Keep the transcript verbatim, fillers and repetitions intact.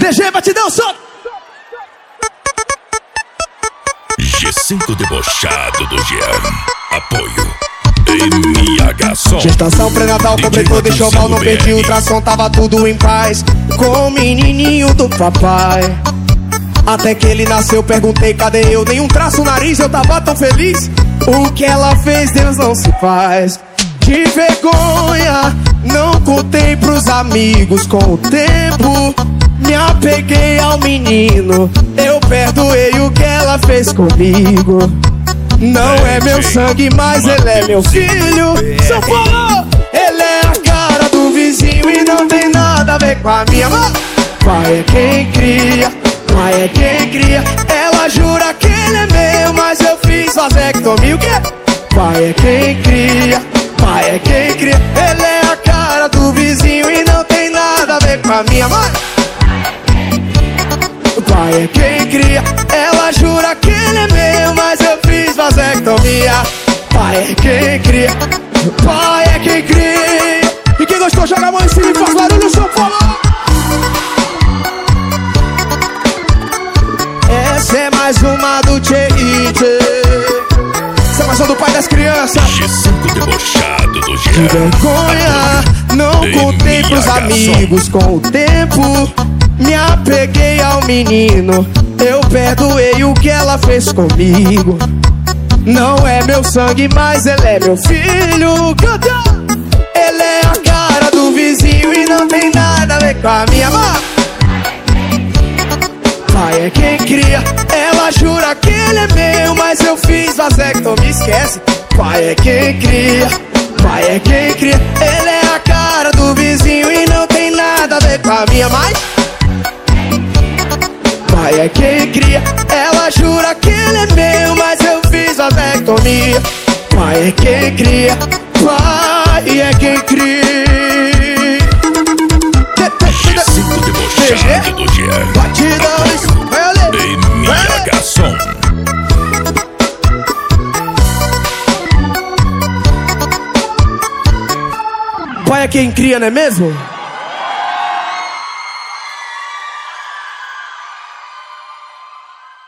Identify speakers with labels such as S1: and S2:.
S1: D G, batidão, solta!
S2: G cinco debochado do Jean. Apoio M H Som.
S1: Gestação pré-natal, completou, deixou mal, não perdi o ultrassom, tava tudo em paz com o menininho do papai. Até que ele nasceu, perguntei cadê eu, nenhum traço no nariz, eu tava tão feliz. O que ela fez, Deus não se faz. De vergonha, não contei pros amigos. Com o tempo, me apeguei ao menino. Eu perdoei o que ela fez comigo. Não é meu sangue, mas ele é meu filho. Só falou, ele é a cara do vizinho e não tem nada a ver com a minha mãe. Pai é quem cria, pai é quem cria. Ela jura que ele é meu, mas eu fiz vasectomia. O quê? Pai é quem cria, pai é quem cria. Ele é a cara do vizinho e não tem nada a ver com a minha mãe. Pai é quem cria, ela jura que ele é meu, mas eu fiz vasectomia. Pai é quem cria, pai é quem cria. E quem gostou joga a mão em cima e faz barulho, só falou. Essa é mais uma do Tchê e Tchê. Essa é mais uma do pai das crianças.
S2: G cinco debochado do Jean.
S1: De vergonha, não contei pros amigos. Com o tempo, me apeguei ao menino. Eu perdoei o que ela fez comigo. Não é meu sangue, mas ele é meu filho. Canta! Ele é a cara do vizinho e não tem nada a ver com a minha mãe. Pai é quem cria, ela jura que ele é meu, mas eu fiz vasectomia, esquece. Pai é quem cria, pai é quem cria. Ele é a cara do vizinho e não tem nada a ver com a minha mãe. Pai é quem cria, ela jura que ele é meu, mas eu fiz vasectomia. Pai é quem cria, pai é quem cria.
S2: G cinco debochado do Jean.
S1: Batidões,
S2: M H Som.
S1: pai é quem cria, não é mesmo?